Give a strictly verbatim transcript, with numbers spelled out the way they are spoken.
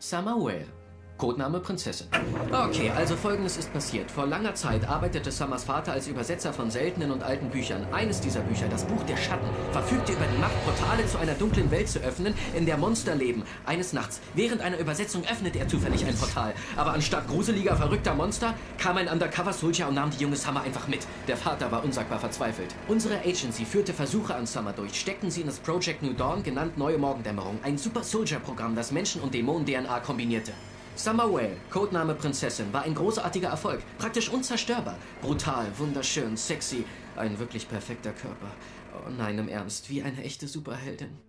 Summer Whale. Codename Prinzessin. Okay, also Folgendes ist passiert. Vor langer Zeit arbeitete Summers Vater als Übersetzer von seltenen und alten Büchern. Eines dieser Bücher, das Buch der Schatten, verfügte über die Macht, Portale zu einer dunklen Welt zu öffnen, in der Monster leben. Eines Nachts, während einer Übersetzung, öffnete er zufällig ein Portal. Aber anstatt gruseliger, verrückter Monster, kam ein Undercover-Soldier und nahm die junge Summer einfach mit. Der Vater war unsagbar verzweifelt. Unsere Agency führte Versuche an Summer durch, steckten sie in das Project New Dawn, genannt Neue Morgendämmerung. Ein Super-Soldier-Programm, das Menschen- und Dämonen-D N A kombinierte. Summer Whale, Codename Prinzessin, war ein großartiger Erfolg. Praktisch unzerstörbar. Brutal, wunderschön, sexy. Ein wirklich perfekter Körper. Oh nein, im Ernst, wie eine echte Superheldin.